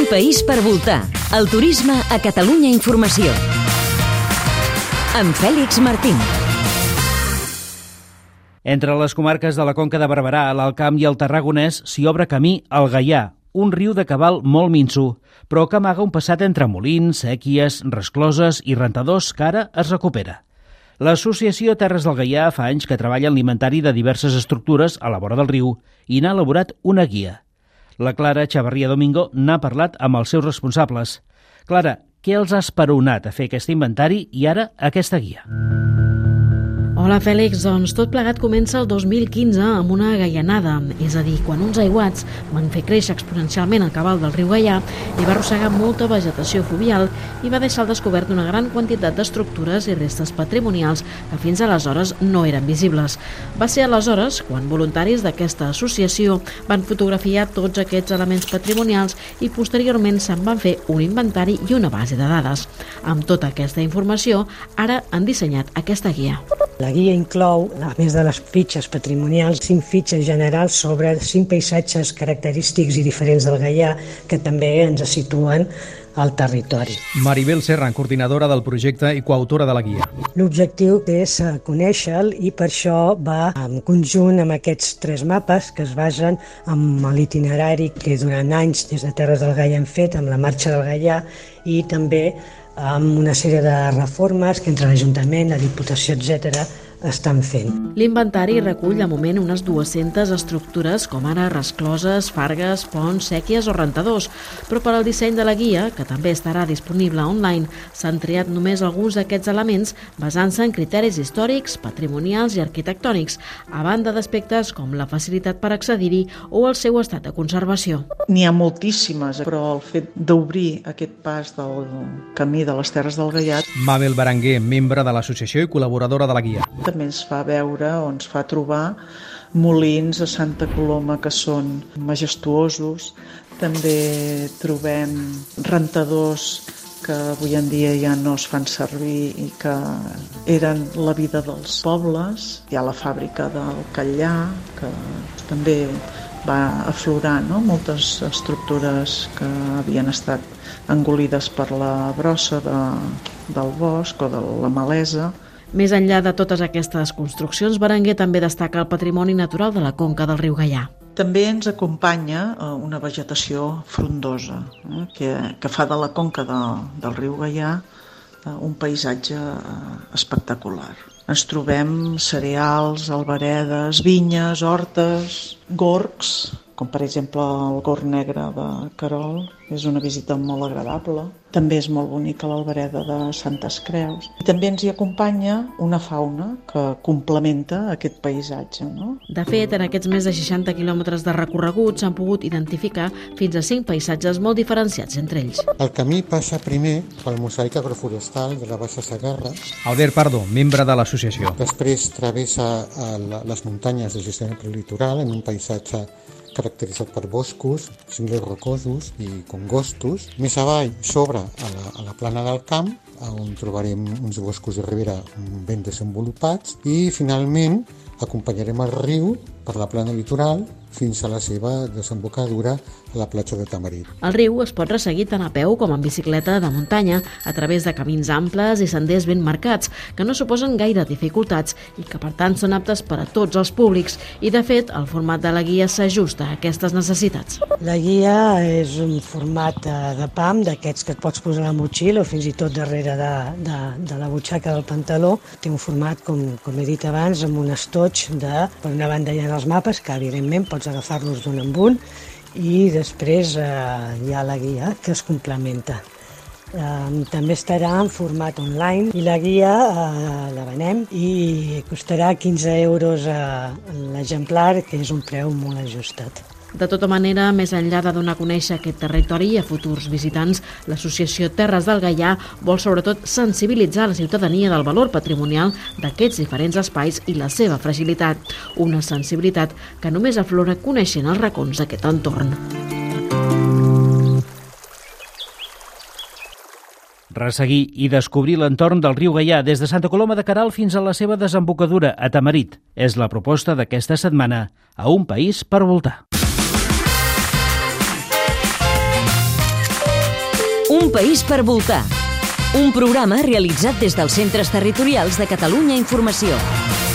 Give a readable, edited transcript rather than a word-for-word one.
Un país per voltar. El turisme a Catalunya Informació. Amb Fèlix Martín. Entre les comarques de la Conca de Barberà, l'Alt Camp i el Tarragonès s'hi obre camí el Gaià, un riu de cabal molt minso, però que amaga un passat entre molins, séquies, rescloses i rentadors que ara es recupera. L'Associació Terres del Gaià fa anys que treballa en l'inventari de diverses estructures a la vora del riu i n'ha elaborat una guia. La Clara Chavarria Domingo n'ha parlat amb els seus responsables. Clara, què els ha esperonat a fer aquest inventari i ara aquesta guia? Hola Fèlix, doncs tot plegat comença el 2015 amb una gaianada, és a dir, quan uns aiguats van fer créixer exponencialment el cabal del riu Gaià i va arrossegar molta vegetació fluvial i va deixar al descobert una gran quantitat d'estructures i restes patrimonials que fins aleshores no eren visibles. Va ser aleshores quan voluntaris d'aquesta associació van fotografiar tots aquests elements patrimonials i posteriorment se'n van fer un inventari i una base de dades. Amb tota aquesta informació, ara han dissenyat aquesta guia. La guia inclou, a més de les fitxes patrimonials, 5 fitxes generals sobre 5 paisatges característics i diferents del Gaià que també ens situen al territori. Maribel Serra, coordinadora del projecte i coautora de la guia. L'objectiu és conèixer-lo i per això va en conjunt amb aquests 3 mapes que es basen en l'itinerari que durant anys des de Terres del Gaià hem fet amb la marxa del Gaià i també amb una sèrie de reformes que entre l'Ajuntament, la Diputació, etc., estan fent. L'inventari recull de moment unes 200 estructures com ara rescloses, fargues, ponts, séquies o rentadors, però per al disseny de la guia, que també estarà disponible online, s'han triat només alguns d'aquests elements basant-se en criteris històrics, patrimonials i arquitectònics, a banda d'aspectes com la facilitat per accedir-hi o el seu estat de conservació. N'hi ha moltíssimes, però el fet d'obrir aquest pas del camí de les Terres del Gaià... Mabel Berenguer, membre de l'associació i col·laboradora de la guia. També ens fa veure o ens fa trobar molins a Santa Coloma que són majestuosos. També trobem rentadors que avui en dia ja no es fan servir i que eren la vida dels pobles. Hi ha la fàbrica del Catllà, que també va aflorar, no? Moltes estructures que havien estat engolides per la brossa del bosc o de la malesa. Més enllà de totes aquestes construccions, Berenguer també destaca el patrimoni natural de la conca del riu Gaià. També ens acompanya una vegetació frondosa, que fa de la conca del riu Gaià un paisatge espectacular. Ens trobem cereals, alberedes, vinyes, hortes, gorgs, com per exemple el gorg negre de Querol, és una visita molt agradable. També és molt bonica l'albereda de Santes Creus. I també ens hi acompanya una fauna que complementa aquest paisatge, no? De fet, en aquests més de 60 quilòmetres de recorregut s'han pogut identificar fins a 5 paisatges molt diferenciats entre ells. El camí passa primer pel mosaic agroforestal de la Baixa Segarra. Albert Pardo, membre de l'associació. Després travessa les muntanyes de Girona Prelitoral en un paisatge caracteritzat per boscos, cinglers rocosos i congostos. Més avall s'obre a la plana del camp, on trobarem uns boscos de ribera ben desenvolupats i finalment acompanyarem el riu per la plana litoral fins a la seva desembocadura a la platja de Tamarit. El riu es pot resseguir tant a peu com en bicicleta de muntanya a través de camins amples i senders ben marcats que no suposen gaire dificultats i que per tant són aptes per a tots els públics i de fet el format de la guia s'ajusta a aquestes necessitats. La guia és un format de PAM d'aquests que et pots posar a la motxilla o fins i tot darrere de la butxaca del pantaló. Té un format, com he dit abans, amb un estoig per una banda hi ha els mapes que evidentment pots agafar-los d'un en un i després hi ha la guia que es complementa. També estarà en format online i la guia la venem i costarà 15 euros l'exemplar, que és un preu molt ajustat. De tota manera, més enllà de donar a conèixer aquest territori a futurs visitants, l'Associació Terres del Gaià vol sobretot sensibilitzar la ciutadania del valor patrimonial d'aquests diferents espais i la seva fragilitat. Una sensibilitat que només aflora coneixent els racons d'aquest entorn. Resseguir i descobrir l'entorn del riu Gaià des de Santa Coloma de Queralt fins a la seva desembocadura a Tamarit és la proposta d'aquesta setmana a Un país per voltar. Un país per voltar. Un programa realitzat des dels Centres Territorials de Catalunya Informació.